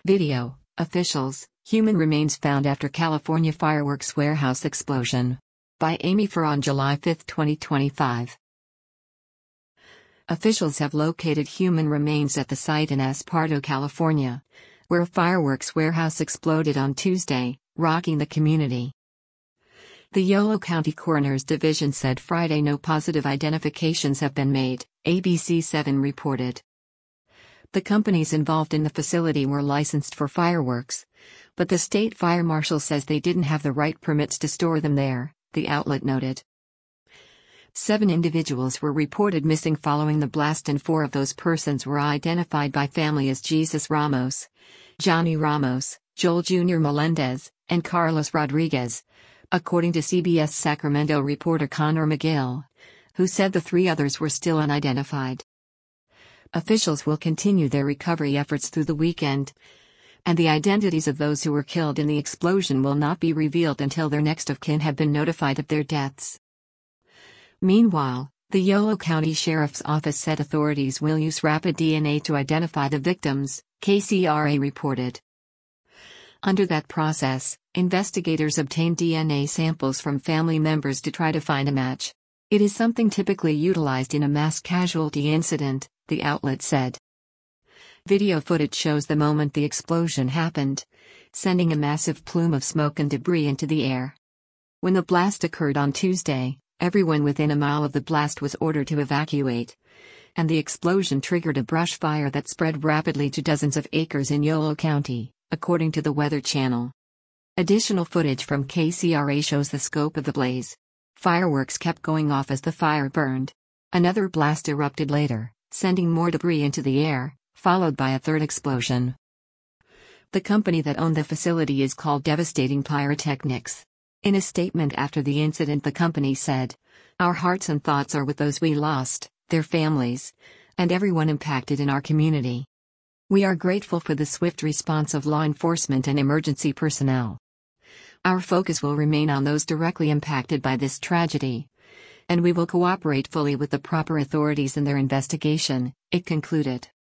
Video, officials, human remains found after California fireworks warehouse explosion. By Amy Farr on July 5, 2025. Officials have located human remains at the site in Esparto, California, where a fireworks warehouse exploded on Tuesday, rocking the community. The Yolo County Coroner's Division said Friday no positive identifications have been made, ABC7 reported. The companies involved in the facility were licensed for fireworks, but the state fire marshal says they didn't have the right permits to store them there, the outlet noted. 7 individuals were reported missing following the blast, and 4 of those persons were identified by family as Jesus Ramos, Johnny Ramos, Joel Jr. Melendez, and Carlos Rodriguez, according to CBS Sacramento reporter Connor McGill, who said the 3 others were still unidentified. Officials will continue their recovery efforts through the weekend, and the identities of those who were killed in the explosion will not be revealed until their next of kin have been notified of their deaths. Meanwhile, the Yolo County Sheriff's Office said authorities will use rapid DNA to identify the victims, KCRA reported. Under that process, investigators obtained DNA samples from family members to try to find a match. It is something typically utilized in a mass casualty incident, the outlet said. Video footage shows the moment the explosion happened, sending a massive plume of smoke and debris into the air. When the blast occurred on Tuesday, everyone within a mile of the blast was ordered to evacuate, and the explosion triggered a brush fire that spread rapidly to dozens of acres in Yolo County, according to the Weather Channel. Additional footage from KCRA shows the scope of the blaze. Fireworks kept going off as the fire burned. Another blast erupted later, sending more debris into the air, followed by a third explosion. The company that owned the facility is called Devastating Pyrotechnics. In a statement after the incident, the company said, "Our hearts and thoughts are with those we lost, their families, and everyone impacted in our community. We are grateful for the swift response of law enforcement and emergency personnel. Our focus will remain on those directly impacted by this tragedy, and we will cooperate fully with the proper authorities in their investigation," it concluded.